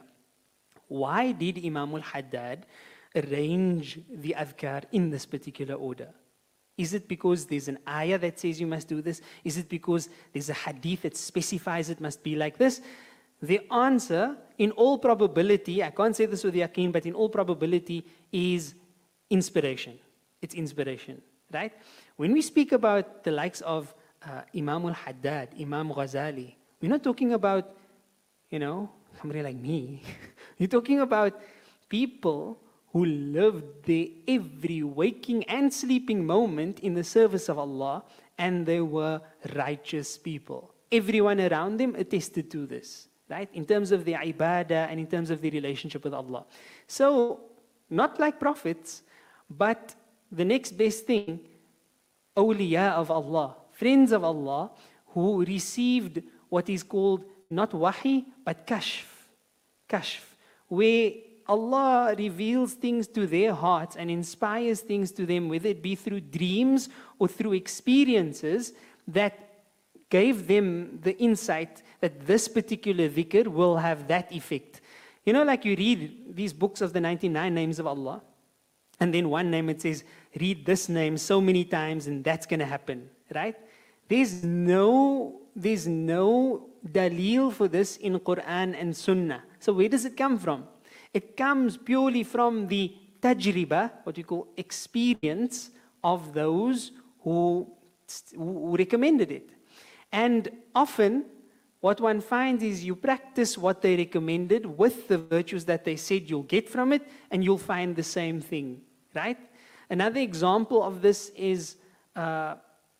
Why did Imam al-Haddad arrange the adhkar in this particular order? Is it because there's an ayah that says you must do this? Is it because there's a hadith that specifies it must be like this? The answer, in all probability, I can't say this with yaqeen, but in all probability, is inspiration. It's inspiration, right? When we speak about the likes of uh, Imam al-Haddad, Imam Ghazali, we're not talking about, you know, somebody like me. You're talking about people who lived their every waking and sleeping moment in the service of Allah, and they were righteous people. Everyone around them attested to this. Right? In terms of the ibadah and in terms of the relationship with Allah. So, not like prophets, but the next best thing, awliya of Allah, friends of Allah, who received what is called not wahi, but kashf. Kashf, where Allah reveals things to their hearts and inspires things to them, whether it be through dreams or through experiences that gave them the insight that this particular dhikr will have that effect. You know, like you read these books of the ninety-nine names of Allah, and then one name it says, read this name so many times and that's going to happen, right? There's no, there's no dalil for this in Quran and Sunnah. So where does it come from? It comes purely from the tajriba, what you call experience of those who, who recommended it. And often, what one finds is you practice what they recommended with the virtues that they said you'll get from it, and you'll find the same thing, right? Another example of this is, uh,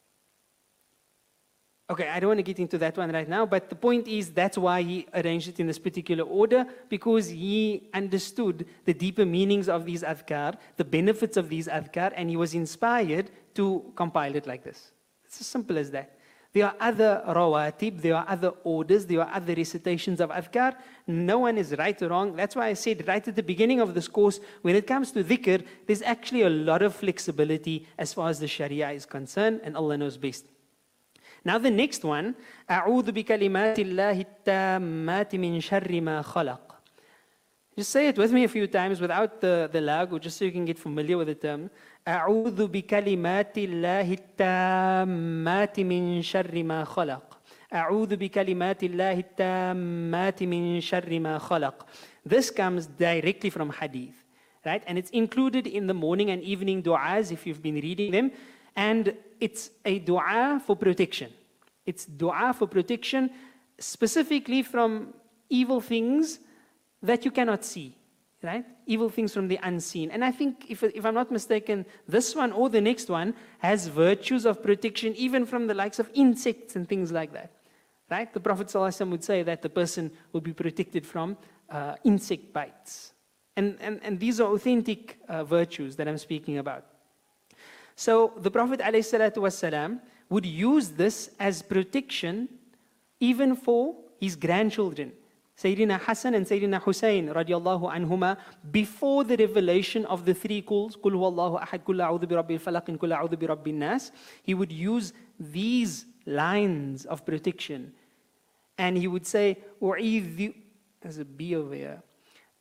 okay, I don't want to get into that one right now, but the point is that's why he arranged it in this particular order, because he understood the deeper meanings of these adhkar, the benefits of these adhkar, and he was inspired to compile it like this. It's as simple as that. There are other rawatib, there are other orders, there are other recitations of adhkar. No one is right or wrong. That's why I said right at the beginning of this course, when it comes to dhikr, there's actually a lot of flexibility as far as the sharia is concerned, and Allah knows best. Now the next one, أعوذ بكلمات الله التامات من شر ما خلق. Just say it with me a few times without the, the lag, or just so you can get familiar with the term. أعوذ بكلمات الله التامات من شر ما خلق. أعوذ بكلمات الله التامات من شر ما خلق. This comes directly from hadith, right? And it's included in the morning and evening du'as if you've been reading them. And it's a dua for protection. It's dua for protection specifically from evil things that you cannot see, right? Evil things from the unseen. And I think, if, if I'm not mistaken, this one or the next one has virtues of protection even from the likes of insects and things like that, right? The Prophet ﷺ would say that the person will be protected from uh, insect bites. And, and, and these are authentic uh, virtues that I'm speaking about. So the Prophet ﷺ would use this as protection even for his grandchildren. Sayyidina Hassan and Sayyidina Hussein radiallahu anhuma, before the revelation of the three calls, Qul huwallahu ahad, Qul a'udhu bi rabbil falaq, and Qul a'udhu bi rabbin nas, he would use these lines of protection. And he would say, U'idhu, there's a B over here,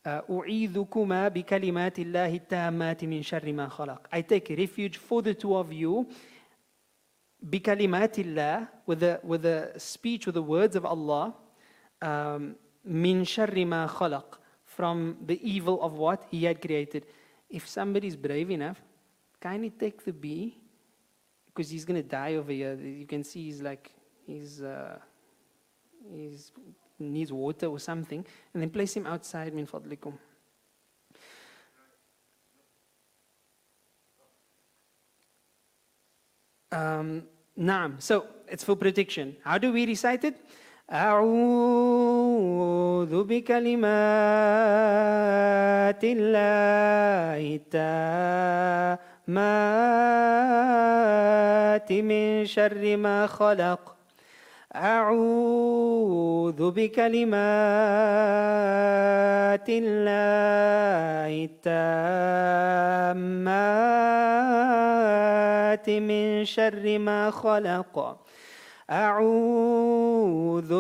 أعيذكما بكلمات الله التامات من شر ما خلق. I take refuge for the two of you بكلمات الله, with the, with the speech, with the words of Allah, um, من شر ما خلق, from the evil of what He had created. If somebody is brave enough, kindly take the bee, because he's going to die over here. You can see he's like, he's, uh, he's needs water or something, and then place him outside, min fadlikum. Um, Naam. So it's for protection. How do we recite it? أعوذ بكلمات الله التامات من شر ما خلق. أعوذ بكلمات الله التامات من شر ما خلق. أعوذ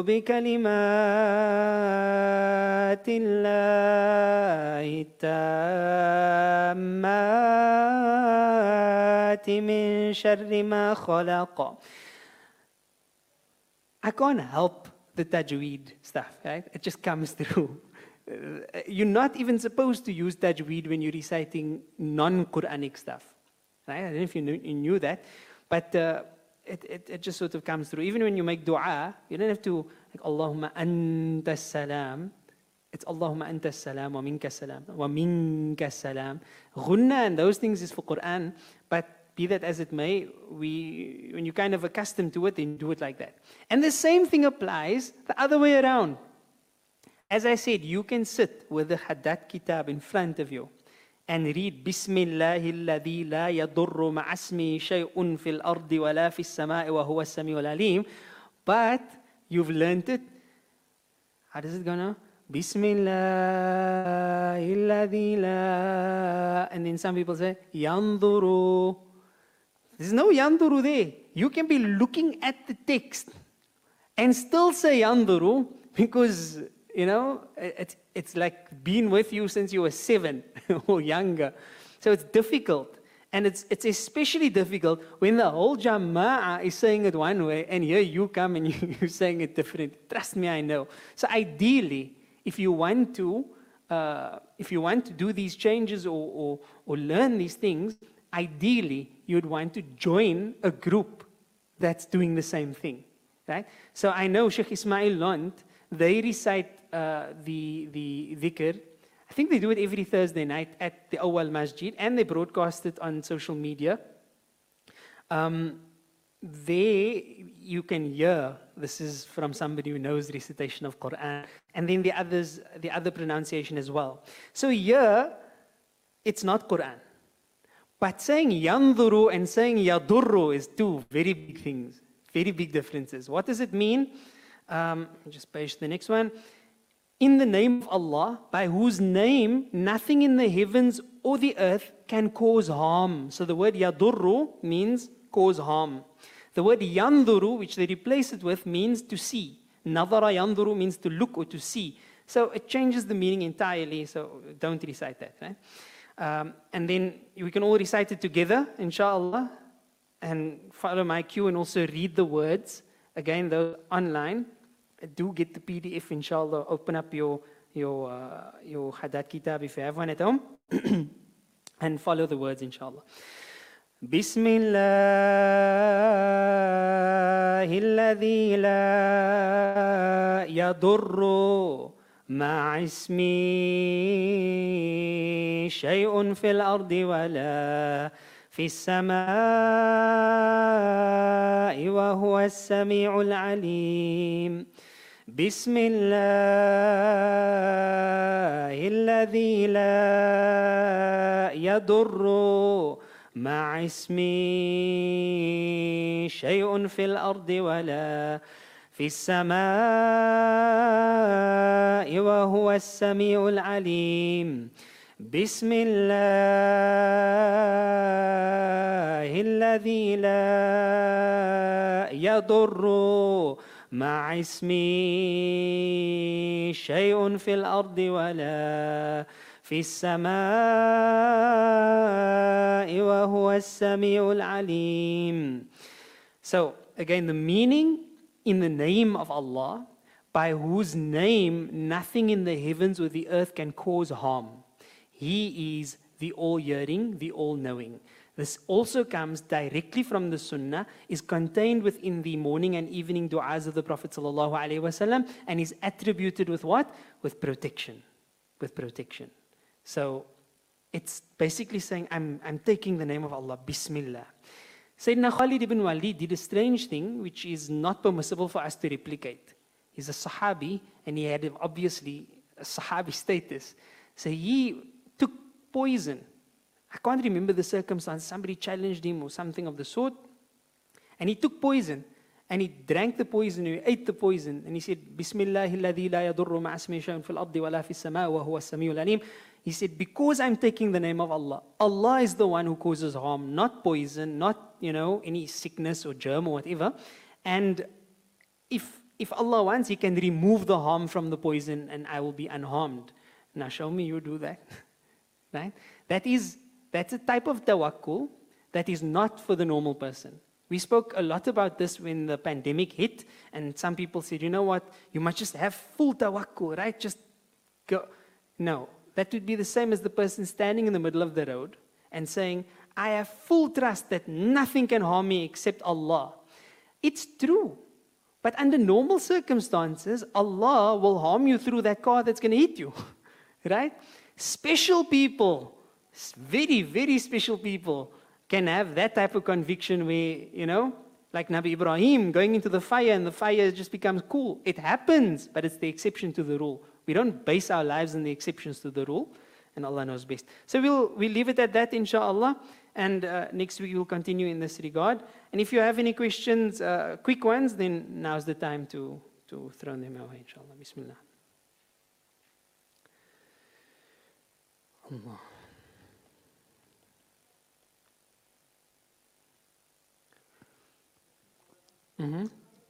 بكلمات الله التامات من شر ما خلق. I can't help the tajweed stuff, right? It just comes through. You're not even supposed to use tajweed when you're reciting non-Quranic stuff, right? I don't know if you knew, you knew that, but uh, it, it, it just sort of comes through. Even when you make dua, you don't have to, like, Allahumma anta salam. It's Allahumma anta salam wa minka salam wa minka salam. Ghunna and those things is for Quran, but be that as it may, we, when you're kind of accustomed to it, then do it like that. And the same thing applies the other way around. As I said, you can sit with the Haddad Kitab in front of you and read Bismillahi alladhi la yadurru ma'asmi shay'un fil ardi wa la fis sama'i wa huwa as-sami'ul alim. But you've learned it. How does it go now? Bismillahi alladhi la. And then some people say, Yanduru. There's no yanduru there. You can be looking at the text and still say yanduru, because, you know, it's, it's like being with you since you were seven or younger. So it's difficult. And it's, it's especially difficult when the whole jama'ah is saying it one way and here you come and you, you're saying it different. Trust me, I know. So ideally, if you want to, uh, if you want to do these changes or, or, or learn these things, ideally, you'd want to join a group that's doing the same thing, right? So I know Sheikh Ismail Lont, they recite uh, the, the dhikr. I think they do it every Thursday night at the Awal Masjid, and they broadcast it on social media. Um, there, you can hear, this is from somebody who knows recitation of Quran, and then the others, the other pronunciation as well. So here, it's not Quran. But saying yanduru and saying yadurru is two very big things, very big differences. What does it mean? Um, just page the next one. In the name of Allah, by whose name nothing in the heavens or the earth can cause harm. So the word yadurru means cause harm. The word yanduru, which they replace it with, means to see. Nadara yanduru means to look or to see. So it changes the meaning entirely, so don't recite that, right? Um, and then we can all recite it together, inshallah, and follow my cue and also read the words. Again, though, online. Do get the P D F, inshallah. Open up your, your, uh, your Haddad Kitab if you have one at home. And follow the words, inshallah. Bismillahi alladhi la yadurru مع اسمي شيء في الأرض ولا في السماء وهو السميع العليم بسم الله الذي لا يضر مع اسمي شيء في الأرض ولا في السماء وهو السميع العليم بسم الله الذي لا يضر مع اسمي شيء في الأرض ولا في السماء وهو السميع العليم. So again, the meaning in the name of Allah, by whose name nothing in the heavens or the earth can cause harm. He is the all-hearing, the all-knowing. This also comes directly from the Sunnah, is contained within the morning and evening du'as of the Prophet ﷺ, and is attributed with what? With protection. With protection. So it's basically saying, I'm, I'm taking the name of Allah, Bismillah. Sayyidina Khalid ibn Walid did a strange thing which is not permissible for us to replicate. He's a Sahabi, and he had obviously a Sahabi status. So he took poison. I can't remember the circumstance. Somebody challenged him or something of the sort. And he took poison. And he drank the poison, he ate the poison. And he said, Bismillahilladhi la yadurru ma'asmi shay'un fil ardi wa la fis sama' wa huwa as-sami'ul alim. He said, because I'm taking the name of Allah, Allah is the one who causes harm, not poison, not, you know, any sickness or germ or whatever. And if, if Allah wants, He can remove the harm from the poison and I will be unharmed. Now show me you do that. Right? That is, that's a type of tawakkul that is not for the normal person. We spoke a lot about this when the pandemic hit, and some people said, you know what, you must just have full tawakkul, right? Just go. No, that would be the same as the person standing in the middle of the road and saying, I have full trust that nothing can harm me except Allah. It's true. But under normal circumstances, Allah will harm you through that car that's going to hit you. Right? Special people, very, very special people, can have that type of conviction where, you know, like Nabi Ibrahim going into the fire and the fire just becomes cool. It happens, but it's the exception to the rule. We don't base our lives on the exceptions to the rule, and Allah knows best. So we'll, we'll leave it at that, inshallah, and uh, next week we'll continue in this regard. And if you have any questions, uh, quick ones, then now's the time to, to throw them away, inshallah. Bismillah. Allah. Mm-hmm.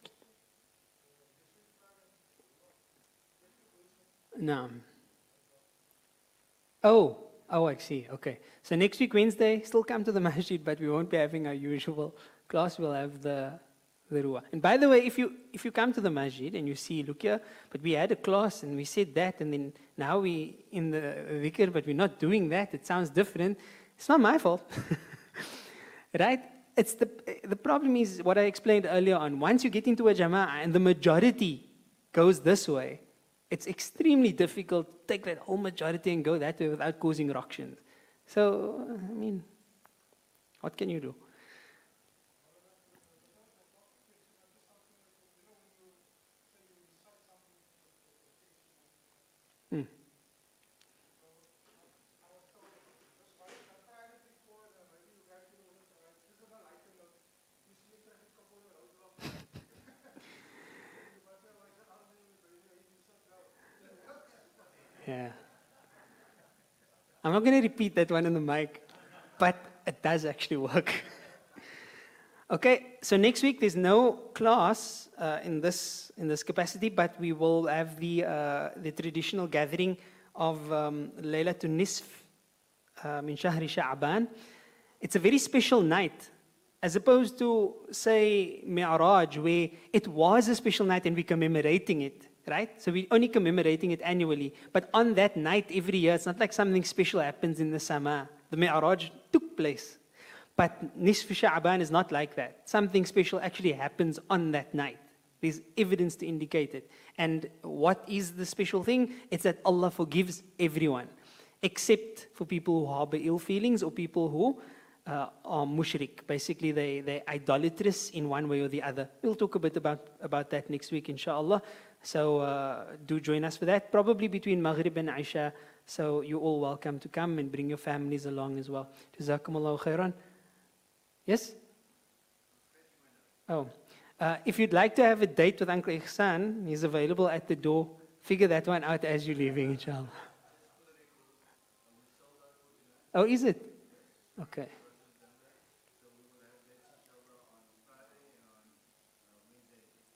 No. Oh, oh, I see. Okay. So next week, Wednesday, still come to the masjid, but we won't be having our usual class. We'll have the the ruwa. And by the way, if you if you come to the masjid and you see, look here, but we had a class and we said that, and then now we in the dhikr, but we're not doing that. It sounds different. It's not my fault, right? It's the, the problem is what I explained earlier on. Once you get into a jama'ah and the majority goes this way, it's extremely difficult to take that whole majority and go that way without causing ructions. So, I mean, what can you do? Hmm. Yeah. I'm not going to repeat that one on the mic, but it does actually work. Okay, so next week there's no class uh, in this in this capacity, but we will have the uh, the traditional gathering of um, Laylatul Nisf uh, min Shahri Sha'ban. It's a very special night, as opposed to, say, Mi'raj, where it was a special night and we're commemorating it. Right? So we're only commemorating it annually. But on that night every year, it's not like something special happens in the Sama. The Mi'raj took place. But Nisf Sha'ban is not like that. Something special actually happens on that night. There's evidence to indicate it. And what is the special thing? It's that Allah forgives everyone, except for people who harbor ill feelings or people who uh, are mushrik. Basically, they, they're idolatrous in one way or the other. We'll talk a bit about, about that next week, inshallah. So uh, do join us for that, probably between Maghrib and Isha. So you're all welcome to come and bring your families along as well. Jazakumullahu khairan. Yes? Oh. Uh, if you'd like to have a date with Uncle Ihsan, he's available at the door. Figure that one out as you're leaving, inshallah. Oh, is it? Okay.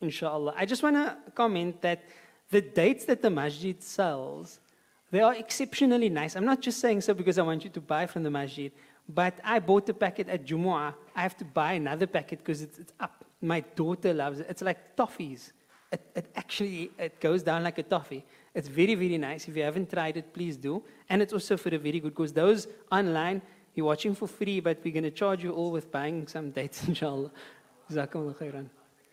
inshallah. I just want to comment that the dates that the masjid sells, they are exceptionally nice. I'm not just saying so because I want you to buy from the masjid, but I bought a packet at Jumu'ah. I have to buy another packet because it's, it's up. My daughter loves it. It's like toffees. It, it actually, it goes down like a toffee. It's very, very nice. If you haven't tried it, please do. And it's also for a very good cause. Those online, you're watching for free, but we're going to charge you all with buying some dates, inshallah. Jazakumullah khairan.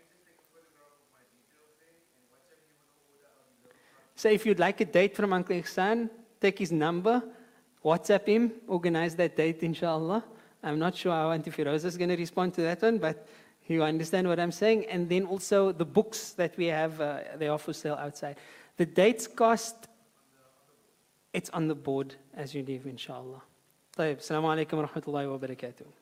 So if you'd like a date from Uncle Ihsan, take his number, WhatsApp him, organize that date, inshallah. I'm not sure how Auntie Firoza is going to respond to that one, but you understand what I'm saying. And then also the books that we have, uh, they are for sale outside. The dates cost, it's on the board as you leave, inshallah. طيب, Assalamu alaikum wa rahmatullahi wa barakatuh.